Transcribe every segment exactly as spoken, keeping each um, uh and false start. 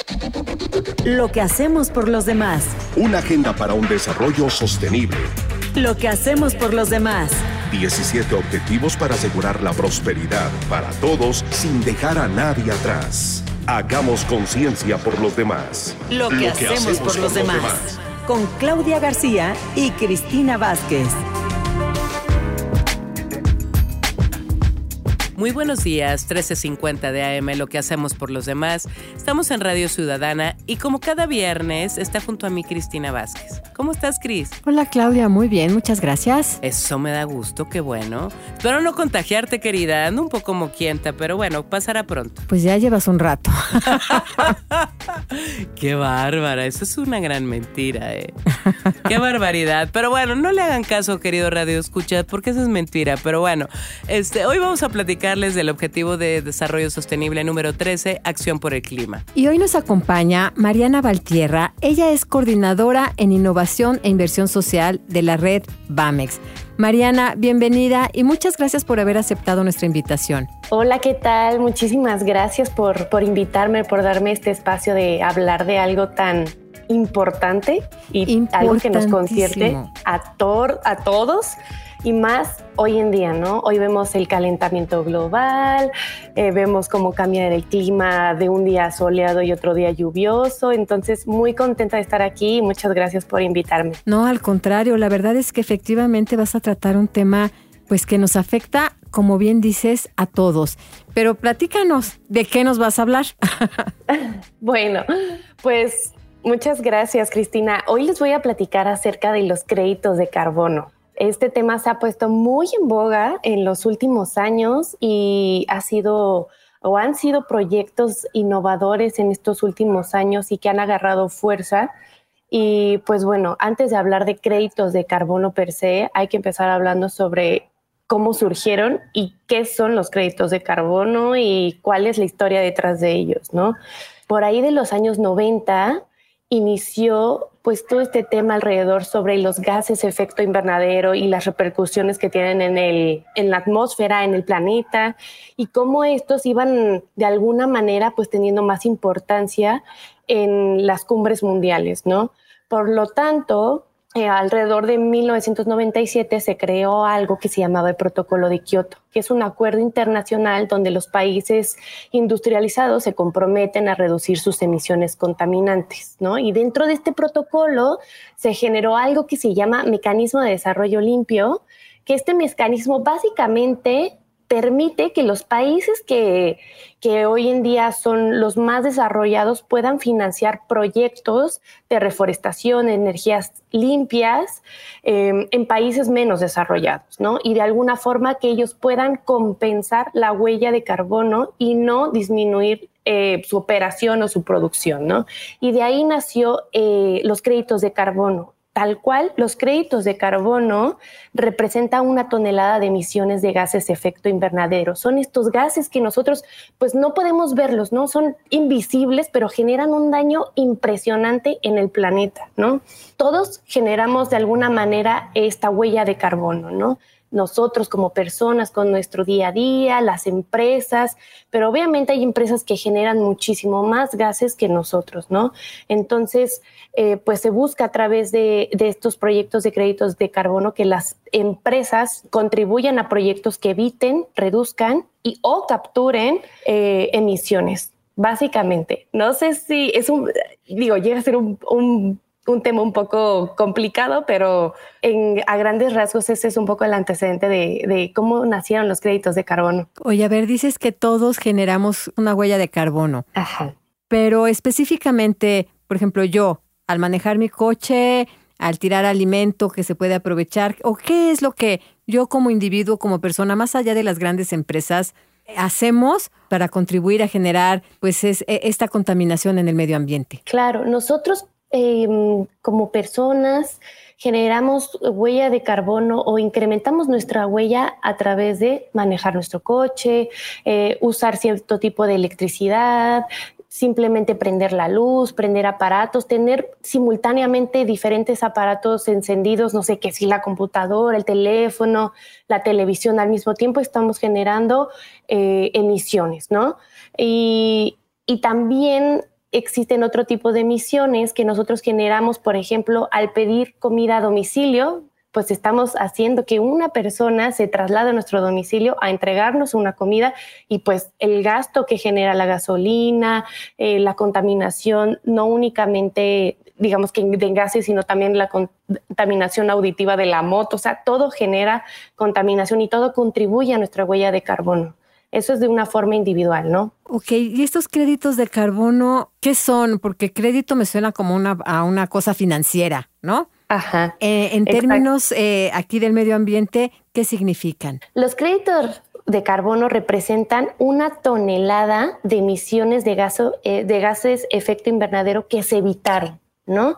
Lo que hacemos por los demás. Una agenda para un desarrollo sostenible. Lo que hacemos por los demás. diecisiete objetivos para asegurar la prosperidad para todos sin dejar a nadie atrás. Hagamos conciencia por los demás. Lo que, Lo que hacemos, hacemos por, por los, los demás. demás. Con Claudia García y Cristina Vázquez. Muy buenos días, trece cincuenta de A M, Lo que hacemos por los demás. Estamos en Radio Ciudadana y como cada viernes está junto a mí Cristina Vázquez. ¿Cómo estás, Cris? Hola, Claudia, muy bien, muchas gracias. Eso me da gusto, qué bueno. Espero no contagiarte, querida, ando un poco moquienta, pero bueno, pasará pronto. Pues ya llevas un rato. Qué bárbara, eso es una gran mentira, ¿eh? Qué barbaridad. Pero bueno, no le hagan caso, querido Radio Escucha, porque eso es mentira. Pero bueno, este, hoy vamos a platicarles del Objetivo de Desarrollo Sostenible número trece, Acción por el Clima. Y hoy nos acompaña Mariana Valtierra. Ella es coordinadora en Innovación e Inversión Social de la red BAMEX. Mariana, bienvenida y muchas gracias por haber aceptado nuestra invitación. Hola, ¿qué tal? Muchísimas gracias por, por invitarme, por darme este espacio de hablar de algo tan importante y algo que nos concierne a, to- a todos. Y más hoy en día, ¿no? Hoy vemos el calentamiento global, eh, vemos cómo cambia el clima de un día soleado y otro día lluvioso. Entonces, muy contenta de estar aquí y muchas gracias por invitarme. No, al contrario, la verdad es que efectivamente vas a tratar un tema pues que nos afecta, como bien dices, a todos. Pero platícanos, ¿de qué nos vas a hablar? Bueno, pues muchas gracias, Cristina. Hoy les voy a platicar acerca de los créditos de carbono. Este tema se ha puesto muy en boga en los últimos años y ha sido o han sido proyectos innovadores en estos últimos años y que han agarrado fuerza. Y pues bueno, antes de hablar de créditos de carbono per se, hay que empezar hablando sobre cómo surgieron y qué son los créditos de carbono y cuál es la historia detrás de ellos, ¿no? Por ahí de los años noventa inició pues todo este tema alrededor sobre los gases efecto invernadero y las repercusiones que tienen en, el, en la atmósfera, en el planeta, y cómo estos iban de alguna manera pues teniendo más importancia en las cumbres mundiales, ¿no? Por lo tanto, eh, alrededor de mil novecientos noventa y siete se creó algo que se llamaba el Protocolo de Kioto, que es un acuerdo internacional donde los países industrializados se comprometen a reducir sus emisiones contaminantes, ¿no? Y dentro de este protocolo se generó algo que se llama Mecanismo de Desarrollo Limpio, que este mecanismo básicamente permite que los países que, que hoy en día son los más desarrollados puedan financiar proyectos de reforestación, energías limpias eh, en países menos desarrollados, ¿no? Y de alguna forma que ellos puedan compensar la huella de carbono y no disminuir eh, su operación o su producción, ¿no? Y de ahí nació eh, los créditos de carbono. Tal cual, los créditos de carbono representan una tonelada de emisiones de gases de efecto invernadero. Son estos gases que nosotros pues no podemos verlos, ¿no? Son invisibles, pero generan un daño impresionante en el planeta, ¿no? Todos generamos de alguna manera esta huella de carbono, ¿no? Nosotros como personas con nuestro día a día, las empresas, pero obviamente hay empresas que generan muchísimo más gases que nosotros, ¿no? Entonces, eh, pues se busca a través de, de estos proyectos de créditos de carbono que las empresas contribuyan a proyectos que eviten, reduzcan y o capturen eh, emisiones, básicamente. No sé si es un, digo, llega a ser un, un un tema un poco complicado, pero en, a grandes rasgos ese es un poco el antecedente de, de cómo nacieron los créditos de carbono. Oye, a ver, dices que todos generamos una huella de carbono. Ajá. Pero específicamente, por ejemplo, yo, al manejar mi coche, al tirar alimento que se puede aprovechar, ¿o qué es lo que yo como individuo, como persona, más allá de las grandes empresas, hacemos para contribuir a generar pues es, esta contaminación en el medio ambiente? Claro, nosotros Eh, como personas generamos huella de carbono o incrementamos nuestra huella a través de manejar nuestro coche, eh, usar cierto tipo de electricidad, simplemente prender la luz, prender aparatos, tener simultáneamente diferentes aparatos encendidos, no sé qué, si la computadora, el teléfono, la televisión al mismo tiempo, estamos generando eh, emisiones, ¿no? Y, y también existen otro tipo de emisiones que nosotros generamos, por ejemplo, al pedir comida a domicilio, pues estamos haciendo que una persona se traslade a nuestro domicilio a entregarnos una comida y pues el gasto que genera la gasolina, eh, la contaminación, no únicamente digamos que de gases, sino también la contaminación auditiva de la moto, o sea, todo genera contaminación y todo contribuye a nuestra huella de carbono. Eso es de una forma individual, ¿no? Ok, ¿y estos créditos de carbono qué son? Porque crédito me suena como una, a una cosa financiera, ¿no? Ajá. Eh, en exacto. términos eh, aquí del medio ambiente, ¿qué significan? Los créditos de carbono representan una tonelada de emisiones de, gaso, eh, de gases efecto invernadero que se evitaron, ¿no?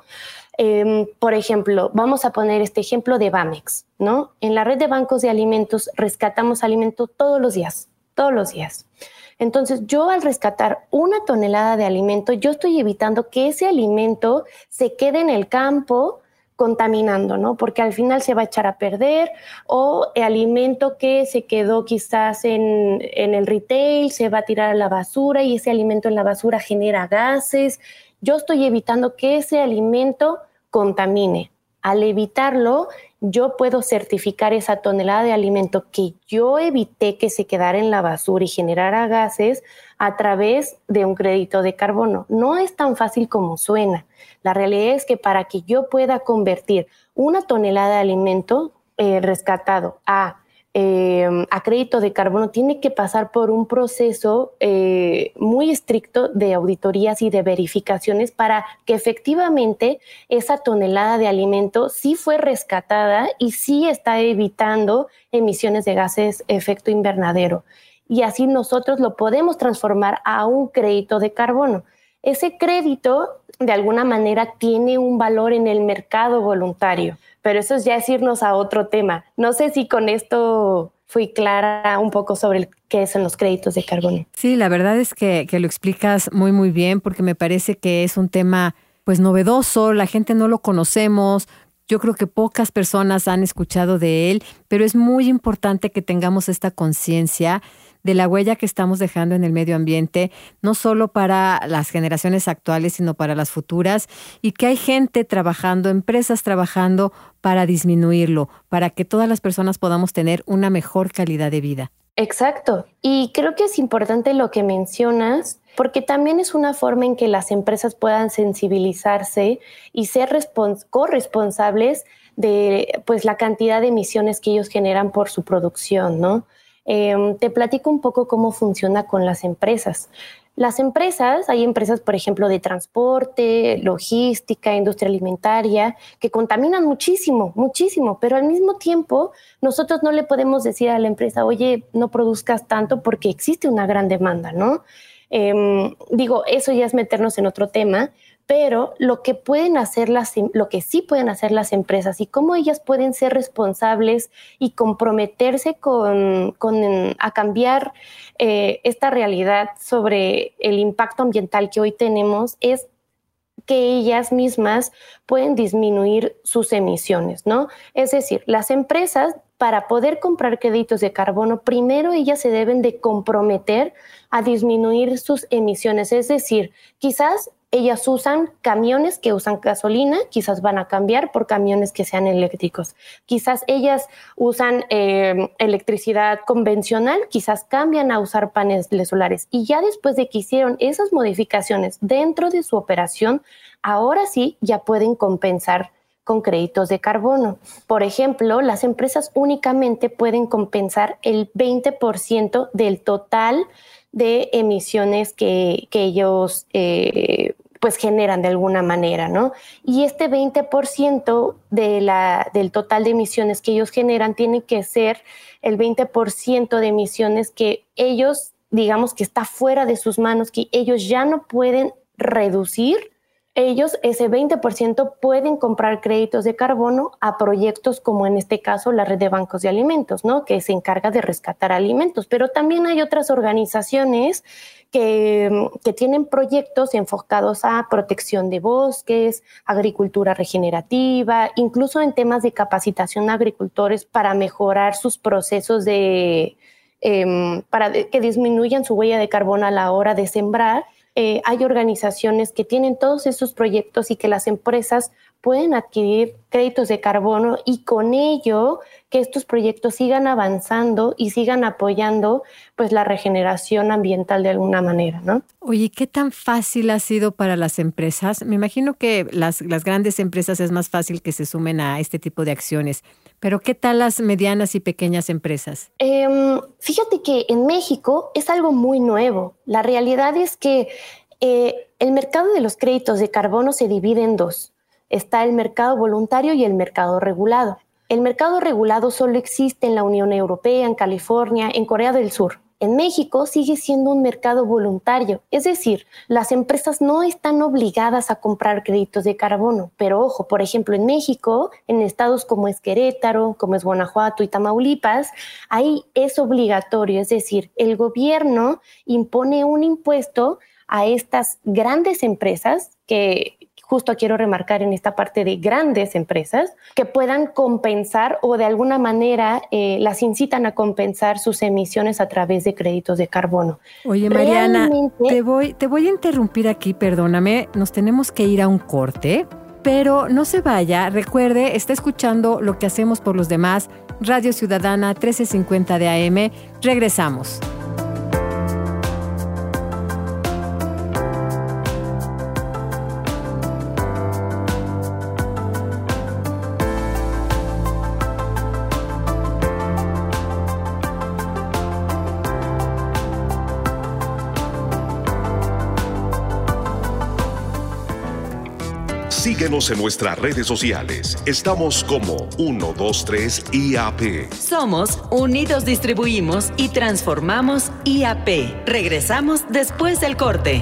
Eh, por ejemplo, vamos a poner este ejemplo de Bamex, ¿no? En la red de bancos de alimentos rescatamos alimento todos los días, todos los días. Entonces, yo al rescatar una tonelada de alimento, yo estoy evitando que ese alimento se quede en el campo contaminando, ¿no? Porque al final se va a echar a perder, o el alimento que se quedó quizás en, en el retail se va a tirar a la basura y ese alimento en la basura genera gases. Yo estoy evitando que ese alimento contamine. Al evitarlo, yo puedo certificar esa tonelada de alimento que yo evité que se quedara en la basura y generara gases a través de un crédito de carbono. No es tan fácil como suena. La realidad es que para que yo pueda convertir una tonelada de alimento eh, rescatado a Eh, a crédito de carbono, tiene que pasar por un proceso eh, muy estricto de auditorías y de verificaciones para que efectivamente esa tonelada de alimento sí fue rescatada y sí está evitando emisiones de gases efecto invernadero. Y así nosotros lo podemos transformar a un crédito de carbono. Ese crédito, de alguna manera, tiene un valor en el mercado voluntario, pero eso ya es irnos a otro tema. No sé si con esto fui clara un poco sobre el, qué son los créditos de carbono. Sí, la verdad es que, que lo explicas muy, muy bien, porque me parece que es un tema pues novedoso, la gente no lo conocemos. Yo creo que pocas personas han escuchado de él, pero es muy importante que tengamos esta conciencia de la huella que estamos dejando en el medio ambiente, no solo para las generaciones actuales, sino para las futuras, y que hay gente trabajando, empresas trabajando para disminuirlo, para que todas las personas podamos tener una mejor calidad de vida. Exacto. Y creo que es importante lo que mencionas, porque también es una forma en que las empresas puedan sensibilizarse y ser respons- corresponsables de pues, la cantidad de emisiones que ellos generan por su producción, ¿no? Eh, te platico un poco cómo funciona con las empresas. Las empresas, hay empresas, por ejemplo, de transporte, logística, industria alimentaria, que contaminan muchísimo, muchísimo, pero al mismo tiempo nosotros no le podemos decir a la empresa, oye, no produzcas tanto porque existe una gran demanda, ¿no? Eh, digo, eso ya es meternos en otro tema, pero lo que pueden hacer las, lo que sí pueden hacer las empresas y cómo ellas pueden ser responsables y comprometerse con, con a cambiar eh, esta realidad sobre el impacto ambiental que hoy tenemos es que ellas mismas pueden disminuir sus emisiones, ¿no? Es decir, las empresas, para poder comprar créditos de carbono, primero ellas se deben de comprometer a disminuir sus emisiones. Es decir, quizás ellas usan camiones que usan gasolina, quizás van a cambiar por camiones que sean eléctricos. Quizás ellas usan eh, electricidad convencional, quizás cambian a usar paneles solares. Y ya después de que hicieron esas modificaciones dentro de su operación, ahora sí ya pueden compensar con créditos de carbono. Por ejemplo, las empresas únicamente pueden compensar el veinte por ciento del total de emisiones que, que ellos eh, pues generan de alguna manera, ¿no? Y este veinte por ciento de la, del total de emisiones que ellos generan tiene que ser el veinte por ciento de emisiones que ellos, digamos que está fuera de sus manos, que ellos ya no pueden reducir. Ellos, ese veinte por ciento, pueden comprar créditos de carbono a proyectos como en este caso la red de bancos de alimentos, ¿no? Que se encarga de rescatar alimentos. Pero también hay otras organizaciones que, que tienen proyectos enfocados a protección de bosques, agricultura regenerativa, incluso en temas de capacitación a agricultores para mejorar sus procesos de, eh, para de, que disminuyan su huella de carbono a la hora de sembrar. eh, hay organizaciones que tienen todos esos proyectos y que las empresas pueden adquirir créditos de carbono y con ello que estos proyectos sigan avanzando y sigan apoyando pues la regeneración ambiental de alguna manera, ¿no? Oye, ¿qué tan fácil ha sido para las empresas? Me imagino que las, las grandes empresas es más fácil que se sumen a este tipo de acciones, pero ¿qué tal las medianas y pequeñas empresas? Eh, fíjate que en México es algo muy nuevo. La realidad es que eh, el mercado de los créditos de carbono se divide en dos. Está el mercado voluntario y el mercado regulado. El mercado regulado solo existe en la Unión Europea, en California, en Corea del Sur. En México sigue siendo un mercado voluntario, es decir, las empresas no están obligadas a comprar créditos de carbono. Pero ojo, por ejemplo, en México, en estados como es Querétaro, como es Guanajuato y Tamaulipas, ahí es obligatorio, es decir, el gobierno impone un impuesto a estas grandes empresas que... Justo quiero remarcar en esta parte de grandes empresas que puedan compensar o de alguna manera eh, las incitan a compensar sus emisiones a través de créditos de carbono. Oye, Mariana, Realmente... te voy, te voy a interrumpir aquí, perdóname, nos tenemos que ir a un corte, pero no se vaya, recuerde, está escuchando Lo que hacemos por los demás, Radio Ciudadana trece cincuenta de A M, regresamos. Síguenos en nuestras redes sociales. Estamos como uno dos tres I A P. Somos Unidos Distribuimos y Transformamos I A P. Regresamos después del corte.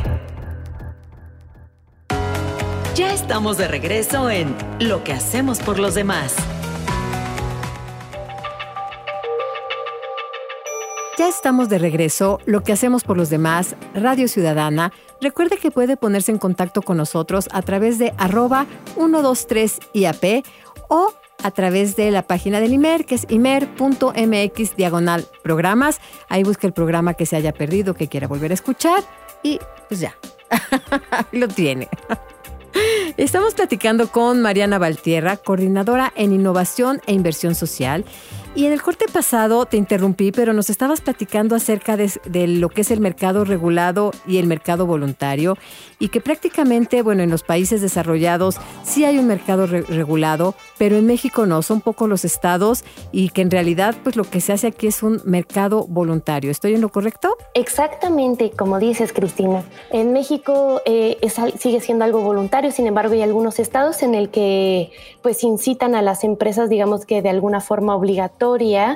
Ya estamos de regreso en Lo que hacemos por los demás. Ya estamos de regreso, Lo que hacemos por los demás, Radio Ciudadana. Recuerde que puede ponerse en contacto con nosotros a través de arroba uno dos tres I A P o a través de la página del I M E R, que es imer.mx diagonal programas. Ahí busca el programa que se haya perdido, que quiera volver a escuchar y pues ya, lo tiene. Estamos platicando con Mariana Valtierra, coordinadora en Innovación e Inversión Social. Y en el corte pasado te interrumpí, pero nos estabas platicando acerca de, de lo que es el mercado regulado y el mercado voluntario, y que prácticamente, bueno, en los países desarrollados sí hay un mercado re- regulado, pero en México no, son pocos los estados, y que en realidad pues lo que se hace aquí es un mercado voluntario. ¿Estoy en lo correcto? Exactamente, como dices, Cristina. En México eh, es, sigue siendo algo voluntario, sin embargo hay algunos estados en el que pues incitan a las empresas, digamos que de alguna forma obligatoria,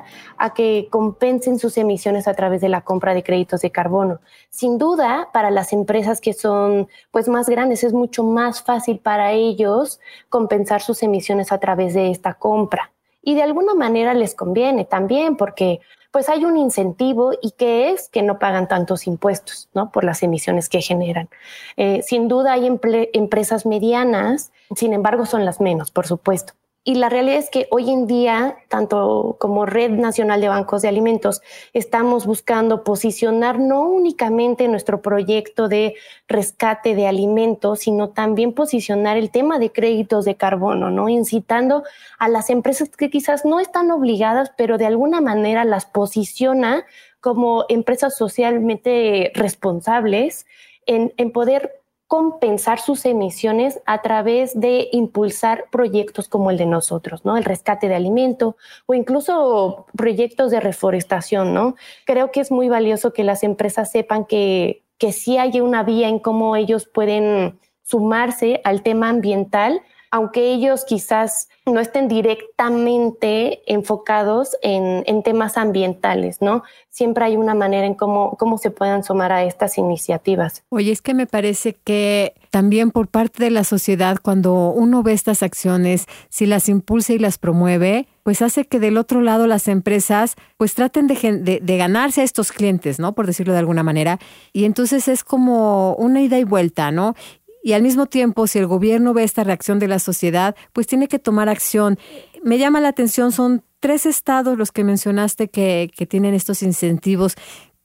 a que compensen sus emisiones a través de la compra de créditos de carbono. Sin duda, para las empresas que son pues más grandes, es mucho más fácil para ellos compensar sus emisiones a través de esta compra. Y de alguna manera les conviene también, porque pues hay un incentivo, y que es que no pagan tantos impuestos, ¿no?, por las emisiones que generan. Eh, sin duda hay emple- empresas medianas, sin embargo son las menos, por supuesto. Y la realidad es que hoy en día, tanto como Red Nacional de Bancos de Alimentos, estamos buscando posicionar no únicamente nuestro proyecto de rescate de alimentos, sino también posicionar el tema de créditos de carbono, ¿no?, incitando a las empresas que quizás no están obligadas, pero de alguna manera las posiciona como empresas socialmente responsables en, en poder compensar sus emisiones a través de impulsar proyectos como el de nosotros, ¿no? El rescate de alimento o incluso proyectos de reforestación, ¿no? Creo que es muy valioso que las empresas sepan que, que sí hay una vía en cómo ellos pueden sumarse al tema ambiental, aunque ellos quizás no estén directamente enfocados en, en temas ambientales, ¿no? Siempre hay una manera en cómo, cómo se puedan sumar a estas iniciativas. Oye, es que me parece que también por parte de la sociedad, cuando uno ve estas acciones, si las impulsa y las promueve, pues hace que del otro lado las empresas pues traten de, de, de ganarse a estos clientes, ¿no?, por decirlo de alguna manera. Y entonces es como una ida y vuelta, ¿no? Y al mismo tiempo, si el gobierno ve esta reacción de la sociedad, pues tiene que tomar acción. Me llama la atención, son tres estados los que mencionaste que, que tienen estos incentivos.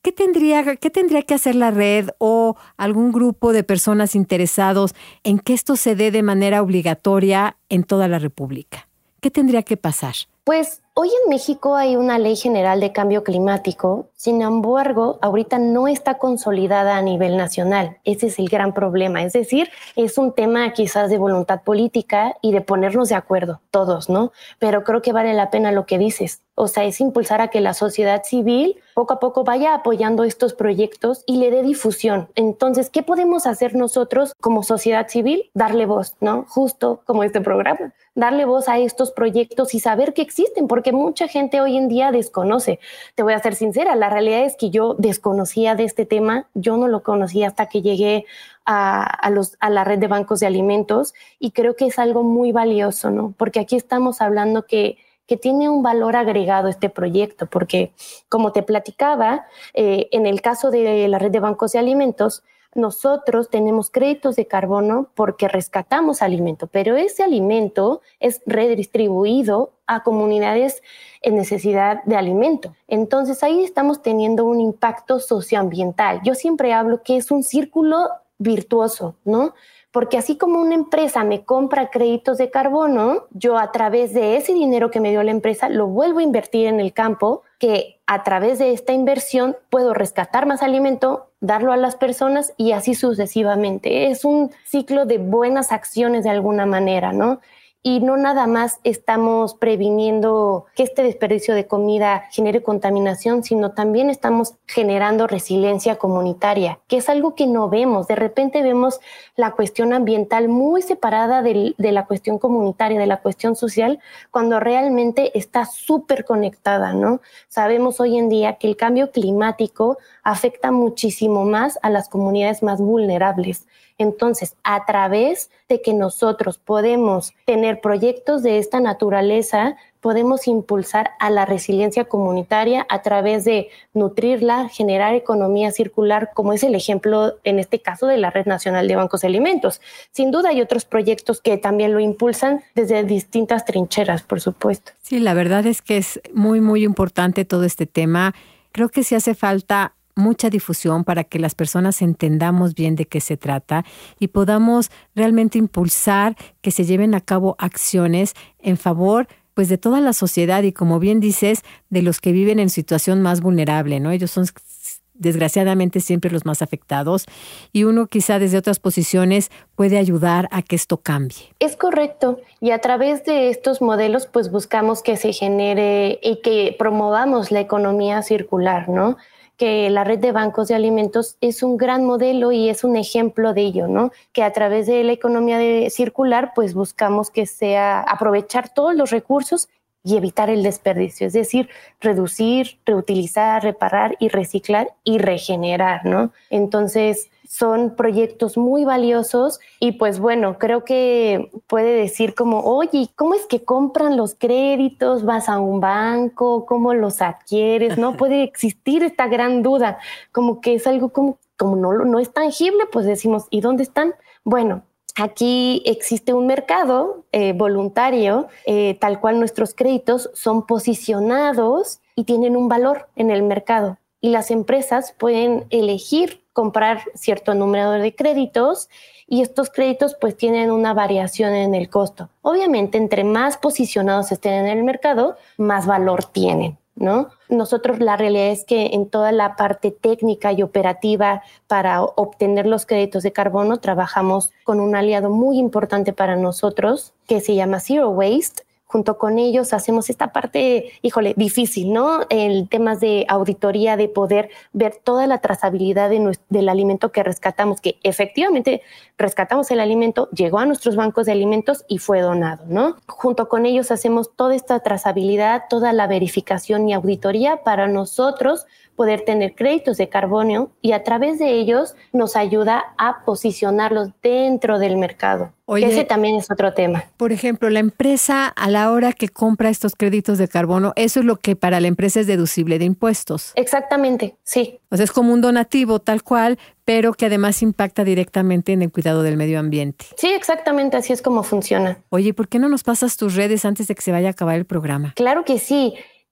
¿qué tendría, qué tendría que hacer la red o algún grupo de personas interesados en que esto se dé de manera obligatoria en toda la República? ¿Qué tendría que pasar? Pues hoy en México hay una ley general de cambio climático, sin embargo, ahorita no está consolidada a nivel nacional. Ese es el gran problema. Es decir, es un tema quizás de voluntad política y de ponernos de acuerdo todos, ¿no? Pero creo que vale la pena lo que dices. O sea, es impulsar a que la sociedad civil poco a poco vaya apoyando estos proyectos y le dé difusión. Entonces, ¿qué podemos hacer nosotros como sociedad civil? Darle voz, ¿no? Justo como este programa. Darle voz a estos proyectos y saber que existen, porque mucha gente hoy en día desconoce. Te voy a ser sincera, la realidad es que yo desconocía de este tema, yo no lo conocía hasta que llegué a, a, los, a la red de bancos de alimentos y creo que es algo muy valioso, ¿no? Porque aquí estamos hablando que que tiene un valor agregado este proyecto, porque como te platicaba, eh, en el caso de la red de bancos de alimentos, nosotros tenemos créditos de carbono porque rescatamos alimento, pero ese alimento es redistribuido a comunidades en necesidad de alimento. Entonces ahí estamos teniendo un impacto socioambiental. Yo siempre hablo que es un círculo virtuoso, ¿no? Porque así como una empresa me compra créditos de carbono, yo a través de ese dinero que me dio la empresa lo vuelvo a invertir en el campo, que a través de esta inversión puedo rescatar más alimento, darlo a las personas y así sucesivamente. Es un ciclo de buenas acciones de alguna manera, ¿no? Y no nada más estamos previniendo que este desperdicio de comida genere contaminación, sino también estamos generando resiliencia comunitaria, que es algo que no vemos. De repente vemos la cuestión ambiental muy separada de, de la cuestión comunitaria, de la cuestión social, cuando realmente está súper conectada, ¿no? Sabemos hoy en día que el cambio climático afecta muchísimo más a las comunidades más vulnerables. Entonces, a través de que nosotros podemos tener proyectos de esta naturaleza, podemos impulsar a la resiliencia comunitaria a través de nutrirla, generar economía circular, como es el ejemplo en este caso de la Red Nacional de Bancos de Alimentos. Sin duda hay otros proyectos que también lo impulsan desde distintas trincheras, por supuesto. Sí, la verdad es que es muy, muy importante todo este tema. Creo que sí hace falta mucha difusión para que las personas entendamos bien de qué se trata y podamos realmente impulsar que se lleven a cabo acciones en favor pues de toda la sociedad y, como bien dices, de los que viven en situación más vulnerable, ¿no? Ellos son desgraciadamente siempre los más afectados y uno quizá desde otras posiciones puede ayudar a que esto cambie. Es correcto, y a través de estos modelos pues buscamos que se genere y que promovamos la economía circular, ¿no? Que la red de bancos de alimentos es un gran modelo y es un ejemplo de ello, ¿no? Que a través de la economía de circular, pues buscamos que sea aprovechar todos los recursos y evitar el desperdicio, es decir, reducir, reutilizar, reparar y reciclar y regenerar, ¿no? Entonces, son proyectos muy valiosos y pues bueno, creo que puede decir como, oye, ¿cómo es que compran los créditos? ¿Vas a un banco? ¿Cómo los adquieres? ¿No? Puede existir esta gran duda, como que es algo como, como no, no es tangible, pues decimos, ¿y dónde están? Bueno, aquí existe un mercado eh, voluntario, eh, tal cual nuestros créditos son posicionados y tienen un valor en el mercado. Y las empresas pueden elegir comprar cierto número de créditos y estos créditos pues tienen una variación en el costo. Obviamente, entre más posicionados estén en el mercado, más valor tienen, ¿no? Nosotros la realidad es que en toda la parte técnica y operativa para obtener los créditos de carbono trabajamos con un aliado muy importante para nosotros que se llama Zero Waste. Junto con ellos hacemos esta parte, híjole, difícil, ¿no? En temas de auditoría, de poder ver toda la trazabilidad de nuestro, del alimento que rescatamos, que efectivamente rescatamos el alimento, llegó a nuestros bancos de alimentos y fue donado, ¿no? Junto con ellos hacemos toda esta trazabilidad, toda la verificación y auditoría para nosotros poder tener créditos de carbono y a través de ellos nos ayuda a posicionarlos dentro del mercado. Oye, ese también es otro tema. Por ejemplo, la empresa a la hora que compra estos créditos de carbono, eso es lo que para la empresa es deducible de impuestos. Exactamente, sí. O sea, es como un donativo tal cual, pero que además impacta directamente en el cuidado del medio ambiente. Sí, exactamente, así es como funciona. Oye, ¿por qué no nos pasas tus redes antes de que se vaya a acabar el programa? Claro que sí.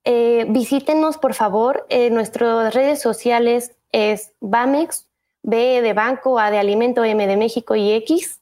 Eh, visítenos, por favor. Eh, nuestras redes sociales es Bamex, B de Banco, A de Alimento, M de México y X.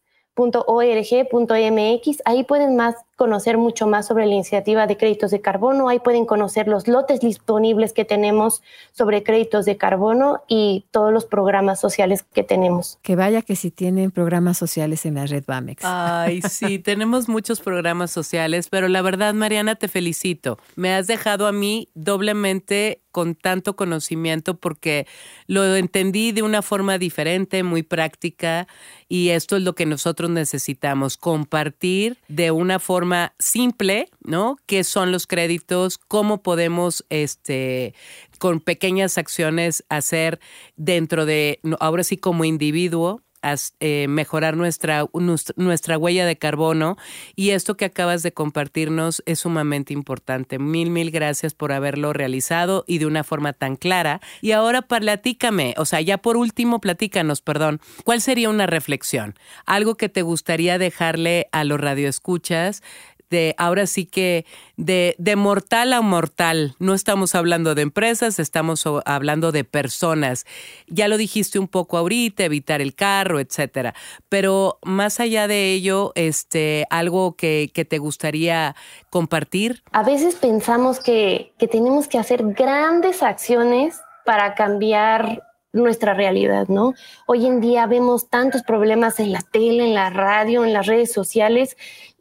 .org.mx. Ahí pueden más conocer mucho más sobre la iniciativa de créditos de carbono. Ahí pueden conocer los lotes disponibles que tenemos sobre créditos de carbono y todos los programas sociales que tenemos. Que vaya que si tienen programas sociales en la red Bamex. Ay, sí, tenemos muchos programas sociales, pero la verdad, Mariana, te felicito. Me has dejado a mí doblemente con tanto conocimiento porque lo entendí de una forma diferente, muy práctica, y esto es lo que nosotros necesitamos, compartir de una forma simple, ¿no? ¿Qué son los créditos? ¿Cómo podemos, este, con pequeñas acciones hacer dentro de, ahora sí como individuo, As, eh, mejorar nuestra, nuestra huella de carbono? Y esto que acabas de compartirnos es sumamente importante. Mil, mil gracias por haberlo realizado y de una forma tan clara. Y ahora platícame, o sea, ya por último, platícanos, perdón, ¿cuál sería una reflexión? Algo que te gustaría dejarle a los radioescuchas de ahora sí que de, de mortal a mortal. No estamos hablando de empresas, estamos hablando de personas. Ya lo dijiste un poco ahorita, evitar el carro, etcétera. Pero más allá de ello, este, algo que, que te gustaría compartir. A veces pensamos que, que tenemos que hacer grandes acciones para cambiar nuestra realidad, ¿no? Hoy en día vemos tantos problemas en la tele, en la radio, en las redes sociales,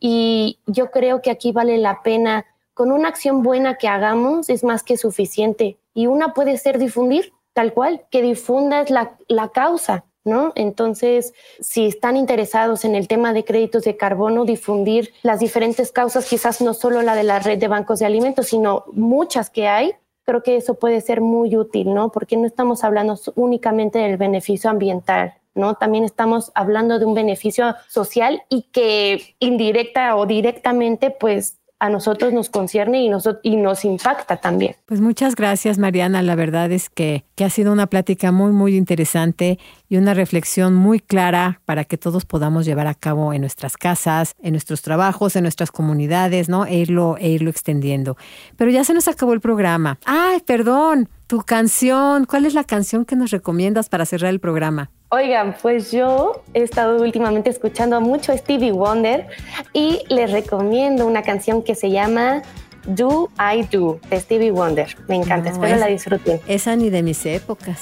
y yo creo que aquí vale la pena, con una acción buena que hagamos es más que suficiente, y una puede ser difundir, tal cual, que difundas la, la causa, ¿no? Entonces, si están interesados en el tema de créditos de carbono, difundir las diferentes causas, quizás no solo la de la red de bancos de alimentos, sino muchas que hay. Creo que eso puede ser muy útil, ¿no? Porque no estamos hablando únicamente del beneficio ambiental, ¿no? También estamos hablando de un beneficio social y que indirecta o directamente, pues, a nosotros nos concierne y nos, y nos impacta también. Pues muchas gracias, Mariana. La verdad es que, que ha sido una plática muy, muy interesante y una reflexión muy clara para que todos podamos llevar a cabo en nuestras casas, en nuestros trabajos, en nuestras comunidades, ¿no? E irlo, e irlo extendiendo. Pero ya se nos acabó el programa. ¡Ay, perdón! Tu canción. ¿Cuál es la canción que nos recomiendas para cerrar el programa? Oigan, pues yo he estado últimamente escuchando mucho Stevie Wonder y les recomiendo una canción que se llama Do I Do, de Stevie Wonder. Me encanta, no, espero es, la disfruten. Esa ni de mis épocas.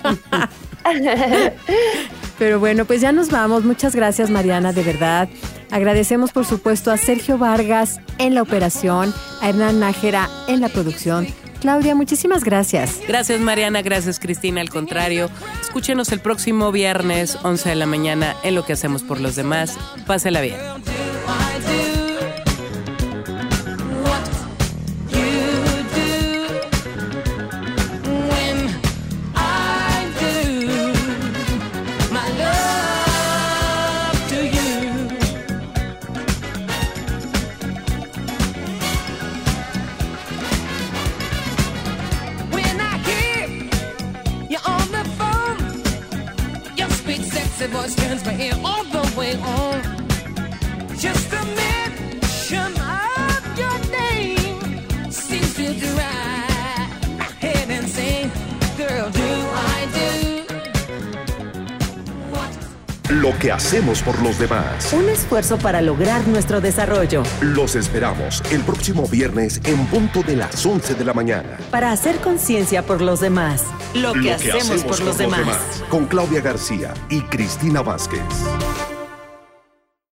Pero bueno, pues ya nos vamos. Muchas gracias, Mariana, de verdad. Agradecemos, por supuesto, a Sergio Vargas en la operación, a Hernán Nájera en la producción. Claudia, muchísimas gracias. Gracias, Mariana. Gracias, Cristina. Al contrario, escúchenos el próximo viernes, once de la mañana, en Lo que hacemos por los demás. Pásela bien. Voice turns my ear all the way on. Just a mention of your name seems to drive my head insane. Girl, do I do what? Lo que hacemos por los demás. Un esfuerzo para lograr nuestro desarrollo. Los esperamos el próximo viernes en punto de las once de la mañana. Para hacer conciencia por los demás. Lo que, Lo que hacemos, hacemos por, los, por demás. los demás. Con Claudia García y Cristina Vázquez.